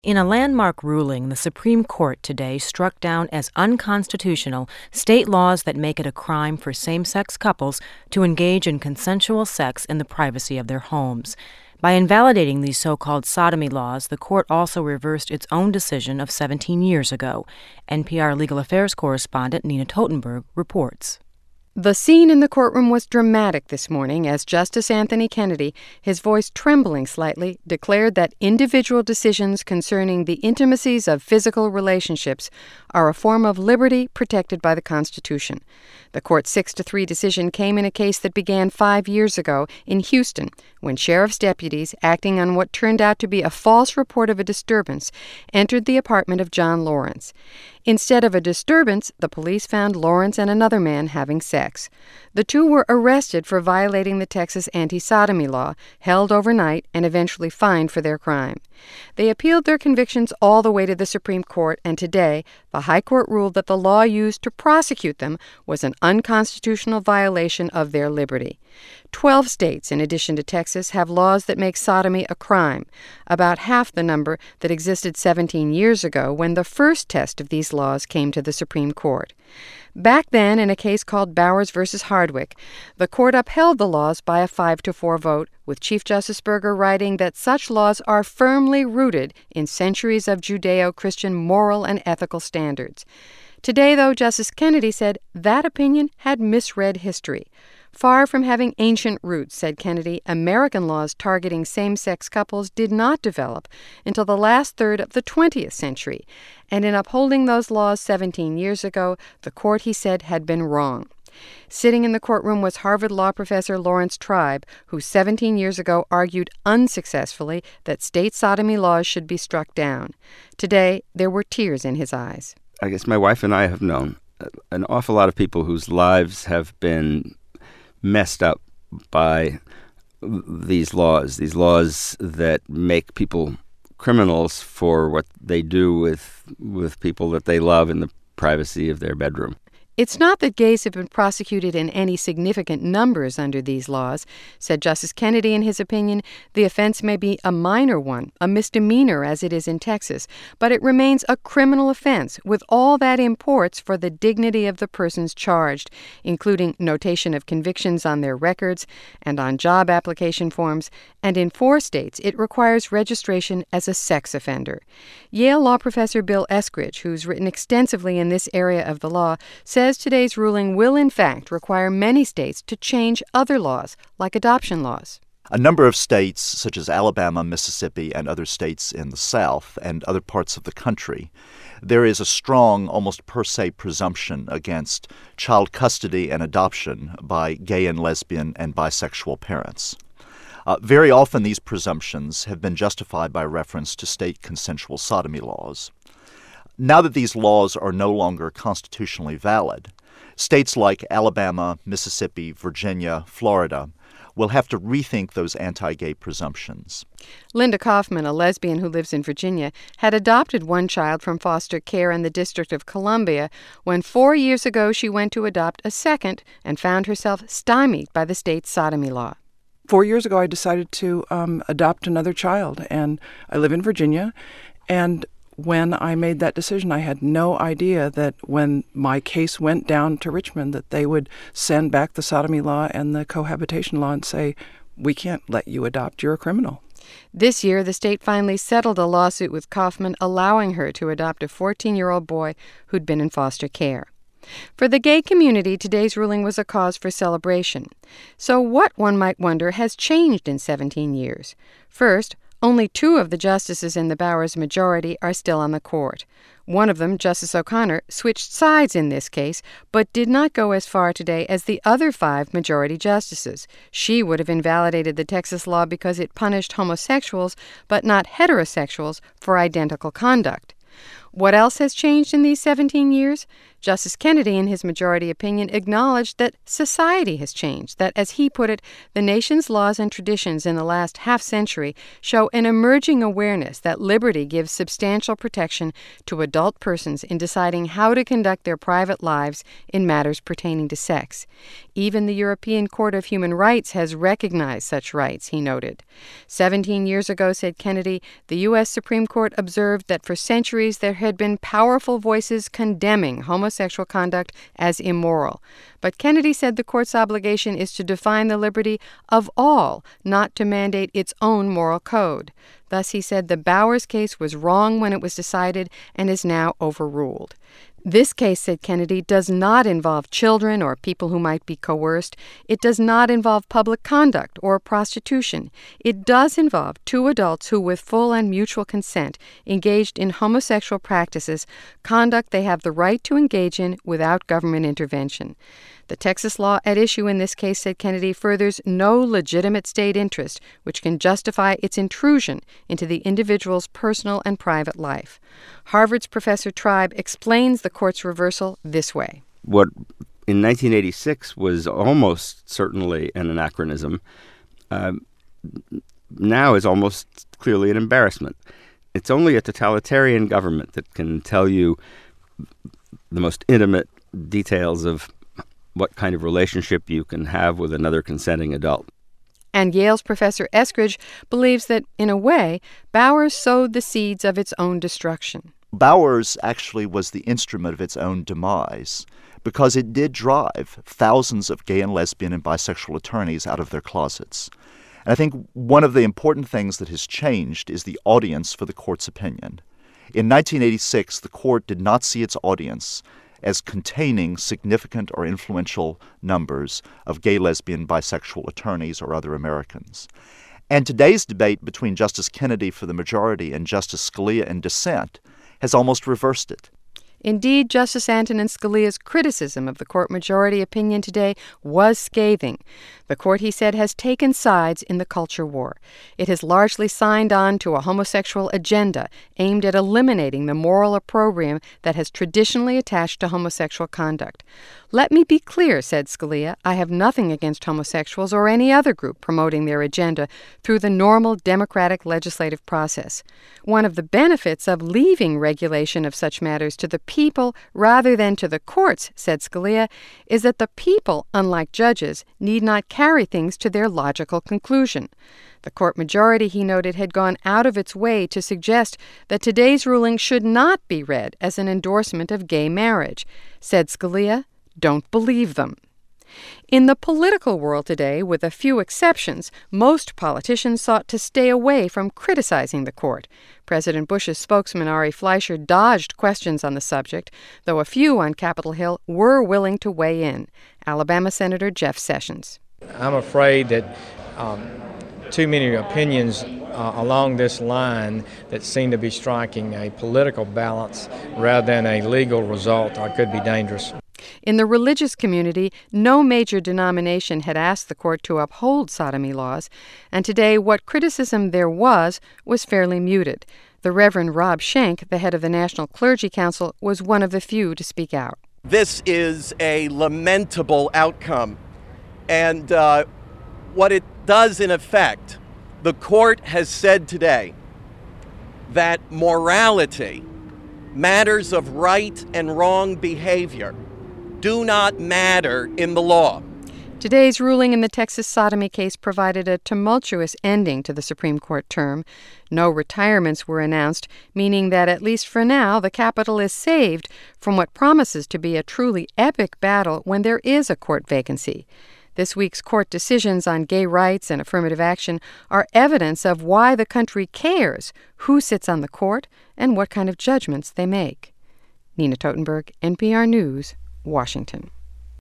In a landmark ruling, the Supreme Court today struck down as unconstitutional state laws that make it a crime for same-sex couples to engage in consensual sex in the privacy of their homes. By invalidating these so-called sodomy laws, the court also reversed its own decision of 17 years ago. NPR legal affairs correspondent Nina Totenberg reports. The scene in the courtroom was dramatic this morning as Justice Anthony Kennedy, his voice trembling slightly, declared that individual decisions concerning the intimacies of physical relationships are a form of liberty protected by the Constitution. The court's 6-3 decision came in a case that began 5 years ago in Houston, when sheriff's deputies, acting on what turned out to be a false report of a disturbance, entered the apartment of John Lawrence. Instead of a disturbance, the police found Lawrence and another man having sex. The two were arrested for violating the Texas anti-sodomy law, held overnight, and eventually fined for their crime. They appealed their convictions all the way to the Supreme Court, and today, the High Court ruled that the law used to prosecute them was an unconstitutional violation of their liberty. 12 states, in addition to Texas, have laws that make sodomy a crime, about half the number that existed 17 years ago when the first test of these laws came to the Supreme Court. Back then, in a case called Bowers v. Hardwick, the court upheld the laws by a 5-4 vote, with Chief Justice Burger writing that such laws are firmly rooted in centuries of Judeo-Christian moral and ethical standards. Today, though, Justice Kennedy said that opinion had misread history. Far from having ancient roots, said Kennedy, American laws targeting same-sex couples did not develop until the last third of the 20th century, and in upholding those laws 17 years ago, the court, he said, had been wrong. Sitting in the courtroom was Harvard law professor Lawrence Tribe, who 17 years ago argued unsuccessfully that state sodomy laws should be struck down. Today, there were tears in his eyes. I guess my wife and I have known an awful lot of people whose lives have been messed up by these laws that make people criminals for what they do with people that they love in the privacy of their bedroom. It's not that gays have been prosecuted in any significant numbers under these laws, said Justice Kennedy in his opinion. The offense may be a minor one, a misdemeanor as it is in Texas, but it remains a criminal offense with all that imports for the dignity of the persons charged, including notation of convictions on their records and on job application forms, and in 4 states it requires registration as a sex offender. Yale law professor Bill Eskridge, who's written extensively in this area of the law, says today's ruling will, in fact, require many states to change other laws, like adoption laws. A number of states, such as Alabama, Mississippi, and other states in the South and other parts of the country, there is a strong, almost per se presumption against child custody and adoption by gay and lesbian and bisexual parents. Very often these presumptions have been justified by reference to state consensual sodomy laws. Now that these laws are no longer constitutionally valid, states like Alabama, Mississippi, Virginia, Florida will have to rethink those anti-gay presumptions. Linda Kaufman, a lesbian who lives in Virginia, had adopted one child from foster care in the District of Columbia when 4 years ago she went to adopt a second and found herself stymied by the state's sodomy law. 4 years ago, I decided to adopt another child, and I live in Virginia, and when I made that decision, I had no idea that when my case went down to Richmond that they would send back the sodomy law and the cohabitation law and say, we can't let you adopt, you're a criminal. This year, the state finally settled a lawsuit with Kaufman allowing her to adopt a 14-year-old boy who'd been in foster care. For the gay community, today's ruling was a cause for celebration. So what, one might wonder, has changed in 17 years? First, only 2 of the justices in the Bowers majority are still on the court. One of them, Justice O'Connor, switched sides in this case, but did not go as far today as the other 5 majority justices. She would have invalidated the Texas law because it punished homosexuals, but not heterosexuals, for identical conduct. What else has changed in these 17 years? Justice Kennedy, in his majority opinion, acknowledged that society has changed, that, as he put it, the nation's laws and traditions in the last half-century show an emerging awareness that liberty gives substantial protection to adult persons in deciding how to conduct their private lives in matters pertaining to sex. Even the European Court of Human Rights has recognized such rights, he noted. 17 years ago, said Kennedy, the U.S. Supreme Court observed that for centuries there had been powerful voices condemning homosexual conduct as immoral. But Kennedy said the court's obligation is to define the liberty of all, not to mandate its own moral code. Thus, he said the Bowers case was wrong when it was decided and is now overruled. This case, said Kennedy, does not involve children or people who might be coerced. It does not involve public conduct or prostitution. It does involve two adults who, with full and mutual consent, engaged in homosexual practices, conduct they have the right to engage in without government intervention. The Texas law at issue in this case, said Kennedy, furthers no legitimate state interest which can justify its intrusion into the individual's personal and private life. Harvard's Professor Tribe explains the court's reversal this way. What in 1986 was almost certainly an anachronism now is almost clearly an embarrassment. It's only a totalitarian government that can tell you the most intimate details of what kind of relationship you can have with another consenting adult. And Yale's Professor Eskridge believes that, in a way, Bowers sowed the seeds of its own destruction. Bowers actually was the instrument of its own demise because it did drive thousands of gay and lesbian and bisexual attorneys out of their closets. And I think one of the important things that has changed is the audience for the court's opinion. In 1986, the court did not see its audience as containing significant or influential numbers of gay, lesbian, bisexual attorneys or other Americans. And today's debate between Justice Kennedy for the majority and Justice Scalia in dissent has almost reversed it. Indeed, Justice Antonin Scalia's criticism of the court majority opinion today was scathing. The court, he said, has taken sides in the culture war. It has largely signed on to a homosexual agenda aimed at eliminating the moral opprobrium that has traditionally attached to homosexual conduct. Let me be clear, said Scalia, I have nothing against homosexuals or any other group promoting their agenda through the normal democratic legislative process. One of the benefits of leaving regulation of such matters to the people rather than to the courts, said Scalia, is that the people, unlike judges, need not carry things to their logical conclusion. The court majority, he noted, had gone out of its way to suggest that today's ruling should not be read as an endorsement of gay marriage. Said Scalia, don't believe them. In the political world today, with a few exceptions, most politicians sought to stay away from criticizing the court. President Bush's spokesman, Ari Fleischer, dodged questions on the subject, though a few on Capitol Hill were willing to weigh in. Alabama Senator Jeff Sessions. I'm afraid that too many opinions along this line that seem to be striking a political balance rather than a legal result could be dangerous. In the religious community, no major denomination had asked the court to uphold sodomy laws, and today what criticism there was fairly muted. The Reverend Rob Schenck, the head of the National Clergy Council, was one of the few to speak out. This is a lamentable outcome, and what it does in effect, the court has said today that morality, matters of right and wrong behavior, do not matter in the law. Today's ruling in the Texas sodomy case provided a tumultuous ending to the Supreme Court term. No retirements were announced, meaning that, at least for now, the Capitol is saved from what promises to be a truly epic battle when there is a court vacancy. This week's court decisions on gay rights and affirmative action are evidence of why the country cares who sits on the court and what kind of judgments they make. Nina Totenberg, NPR News, Washington.